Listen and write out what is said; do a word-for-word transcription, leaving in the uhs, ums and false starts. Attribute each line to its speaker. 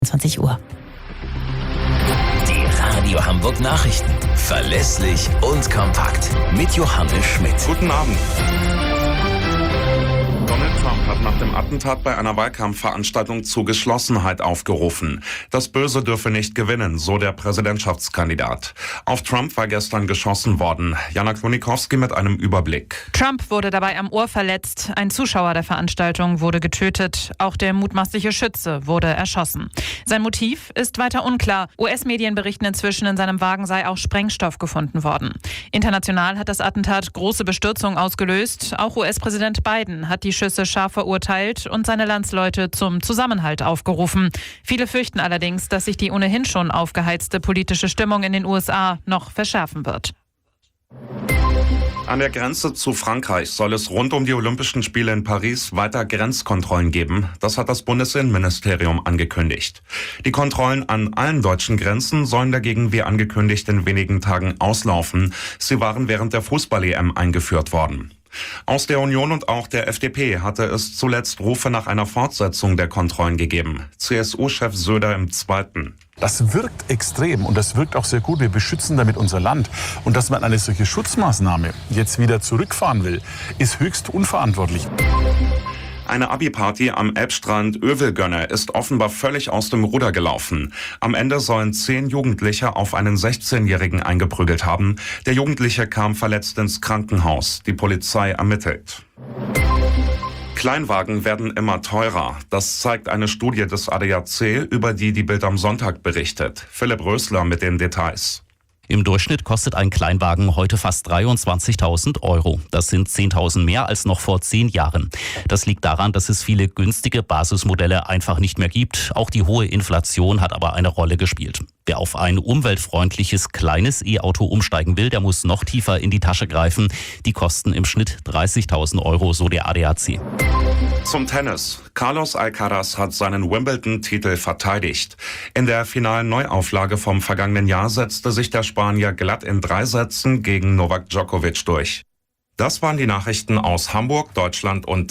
Speaker 1: zwanzig Uhr.
Speaker 2: Die Radio Hamburg Nachrichten. Verlässlich und kompakt. Mit Johannes Schmidt.
Speaker 3: Guten Abend. Donald Trump hat nach dem Attentat bei einer Wahlkampfveranstaltung zu Geschlossenheit aufgerufen. Das Böse dürfe nicht gewinnen, so der Präsidentschaftskandidat. Auf Trump war gestern geschossen worden. Jana Klonikowski mit einem Überblick.
Speaker 4: Trump wurde dabei am Ohr verletzt. Ein Zuschauer der Veranstaltung wurde getötet. Auch der mutmaßliche Schütze wurde erschossen. Sein Motiv ist weiter unklar. U S-Medien berichten inzwischen, in seinem Wagen sei auch Sprengstoff gefunden worden. International hat das Attentat große Bestürzung ausgelöst. Auch U S-Präsident Biden hat die Schüsse scharf verurteilt und seine Landsleute zum Zusammenhalt aufgerufen. Viele fürchten allerdings, dass sich die ohnehin schon aufgeheizte politische Stimmung in den U S A noch verschärfen wird.
Speaker 3: An der Grenze zu Frankreich soll es rund um die Olympischen Spiele in Paris weiter Grenzkontrollen geben. Das hat das Bundesinnenministerium angekündigt. Die Kontrollen an allen deutschen Grenzen sollen dagegen wie angekündigt in wenigen Tagen auslaufen. Sie waren während der Fußball-E M eingeführt worden. Aus der Union und auch der F D P hatte es zuletzt Rufe nach einer Fortsetzung der Kontrollen gegeben. C S U-Chef Söder im Zweiten.
Speaker 5: Das wirkt extrem und das wirkt auch sehr gut. Wir beschützen damit unser Land. Und dass man eine solche Schutzmaßnahme jetzt wieder zurückfahren will, ist höchst unverantwortlich.
Speaker 3: Eine Abi-Party am Elbstrand Övelgönne ist offenbar völlig aus dem Ruder gelaufen. Am Ende sollen zehn Jugendliche auf einen sechzehnjährigen eingeprügelt haben. Der Jugendliche kam verletzt ins Krankenhaus. Die Polizei ermittelt. Kleinwagen werden immer teurer. Das zeigt eine Studie des A D A C, über die die Bild am Sonntag berichtet. Philipp Rösler mit den Details.
Speaker 6: Im Durchschnitt kostet ein Kleinwagen heute fast dreiundzwanzigtausend Euro. Das sind zehntausend mehr als noch vor zehn Jahren. Das liegt daran, dass es viele günstige Basismodelle einfach nicht mehr gibt. Auch die hohe Inflation hat aber eine Rolle gespielt. Wer auf ein umweltfreundliches kleines E-Auto umsteigen will, der muss noch tiefer in die Tasche greifen. Die kosten im Schnitt dreißigtausend Euro, so der A D A C.
Speaker 3: Zum Tennis. Carlos Alcaraz hat seinen Wimbledon-Titel verteidigt. In der finalen Neuauflage vom vergangenen Jahr setzte sich der Spanier glatt in drei Sätzen gegen Novak Djokovic durch. Das waren die Nachrichten aus Hamburg, Deutschland und